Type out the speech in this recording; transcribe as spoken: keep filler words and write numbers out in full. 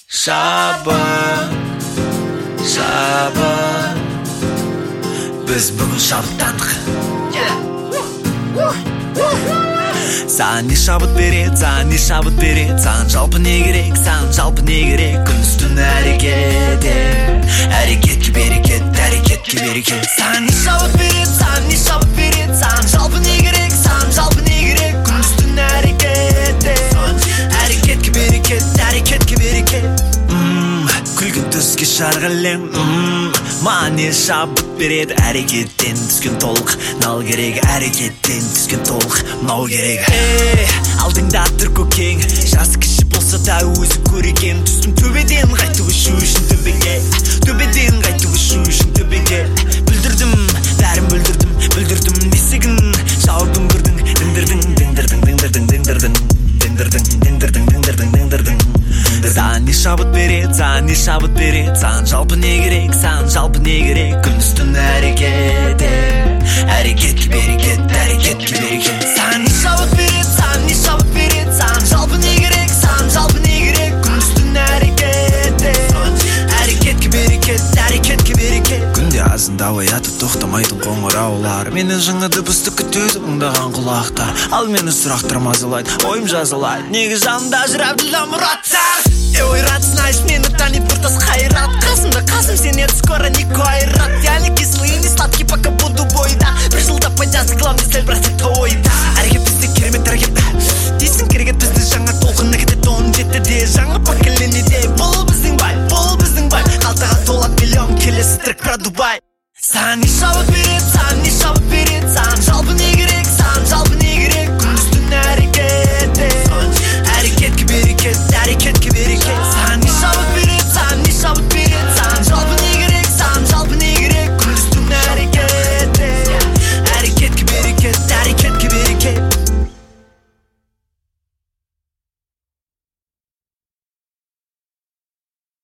Шабыт, шабыт, біз бүгін шабыттандық. Саған не шабыт береді, саған не шабыт береді, саған жалпы не керек, саған жалпы не керек. Күндіз түні әрекет, әрекетке берекет, әрекетке берекет. Саған не шабыт береді, саған не шабыт береді, саған жалпы не керек, саған жалпы не керек. Күндіз түні әрекет, әрекетке берекет, әрекетке берекет. Күлгін түске шарқ әлем, маған не шабыт береді, әрекеттен түскен толық. Нал керек, әрекеттен түскен толық. Мынау керек. Алдыңда тұр көкең, жасы кіші болса да өзі көреген. Түстім төбеден қайтып ұшу үшін төбеге, төбеден қайтып ұшу үшін төбеге. Бүлдірдім, бәрін бүлдірдім, бүлдірдім несігін. Жауып үңгірдің, діңдірдің, діңдірдің, діңдірдің, діңдірдің, діңдірдің, діңдірдің, діңдірдің, діңдірдің. Саған не шабыт береді, саған не шабыт береді, саған жалпы не керек, саған жалпы не керек. Күндіз түні әрекет, әрекетке берекет, әрекетке берекет. Саған не шабыт береді, саған не шабыт береді, саған жалпы не керек, саған жалпы не керек. Күндіз түні әрекет, әрекетке берекет, әрекетке берекет. Күнде азында оятып тоқтамайтын қоңыраулар, менен жаңа дыбысты күтеді ыңдаған құлақтар. Ал мені сұрақтар мазалайды, ойым жазылайды, неге жанымда жүр әбділда мұраттар. Ой, рад, знаешь, мне на тани пуртас хайрат. Қасымда қасым сен еді, скоро не койрат. Я не кислый, не сладкий, пока буду бойда. Бір жылда пайдасы, главный сәл брасы тойда. Әрекет бізде керемет әрекет дейсің, керекет бізді жаңа толқын әкеті тон жетті де. Жаңа поколенияде бұл біздің бай, бұл біздің бай. Қалтаға толат миллион, келесі трек про Дубай. Саған не шабыт береді,